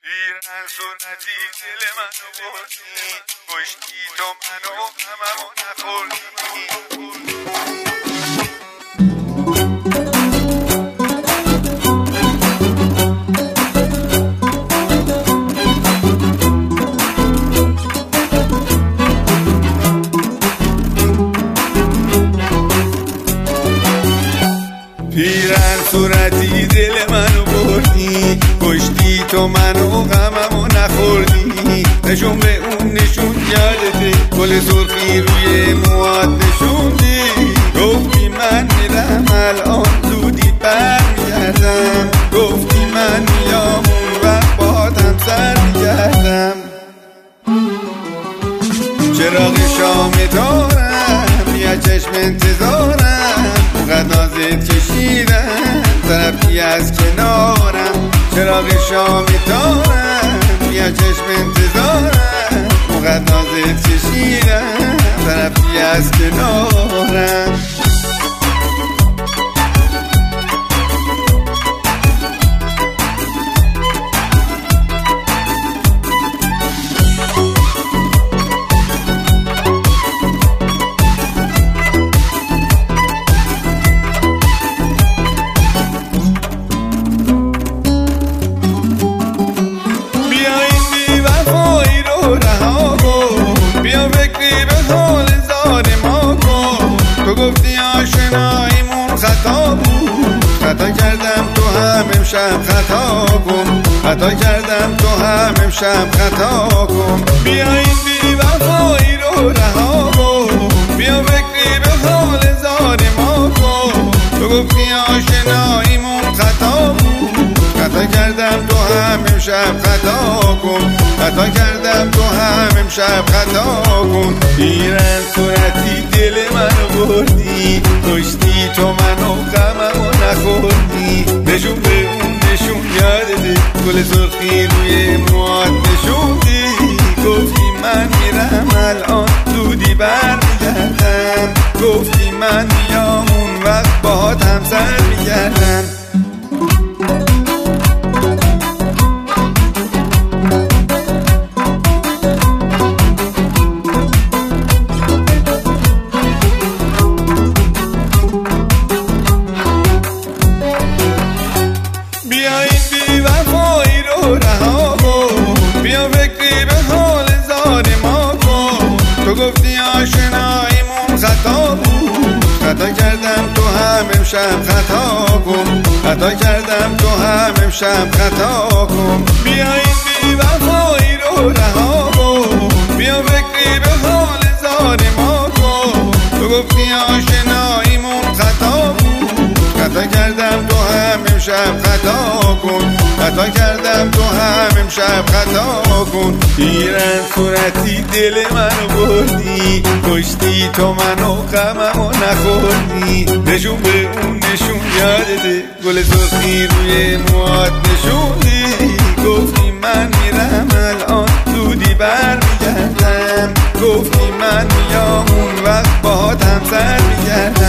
ایران سنتی دل منو بردی، کشتی تو منو غممو نخوردی. پیرن صورتی دل منو بردی، کشتی تو منو غممو نخوردی. نشون به اون نشون یادته، گل سرخی روی موهات نشوندی. گفتی من میرم الان زودی برمیگردم، گفتی من میام اون وقت باهاتم سر میگردم. چراغ شام دارم یا چشم انتظارم، اونقدر نازت کشیدم طرفی از کنارم. چراغ شام دارم یا چشم انتظارم، اونقدر نازت کشیدم طرفی از کنارم. گفتی آشناییمون خطا بود، خطا کردم تو هم امشب خطا کن، خطا کردم تو هم امشب خطا کن. بیا این بی وفایی رو رها کن، بیا فکری به حال زار ما کن. تو گفتی آشناییمون خطا بود، خطا کردم تو هم امشب خطا کن، خطا کردم تو هم امشب خطا کن. ایران صورتی دل منو بردی، کشتی تو منو غممو نخوردی. نشون به اون نشون یادته، گل سرخی روی موهات نشوندی. گفتی من میرم الان زودی برمیگردم، گفتی من میام اون وقت باهاتم سر میگردم. بیا این بی وفایی رو رها کن، بیا فکری به حال زار ما کن. تو گفتی آشناییمون خطا بود، خطا کردم تو هم امشب خطا کن، خطا کردم تو هم امشب خطا کن. بیا این بی وفایی رو رها کن، بیا فکری به حال زار ما کن. تو گفتی آشناییمون خطا بود، خطا کردم تو هم امشب خطا کن، خطا کردم تو هم امشب خطا کن. ایران صورتی دل منو بردی، کشتی تو منو غممو نخوردی. نشون به اون نشون یادته، گل سرخی روی موهات نشوندی. گفتی من میرم الان زودی برمیگردم، گفتی من میام اون وقت باهاتم سر میگردم.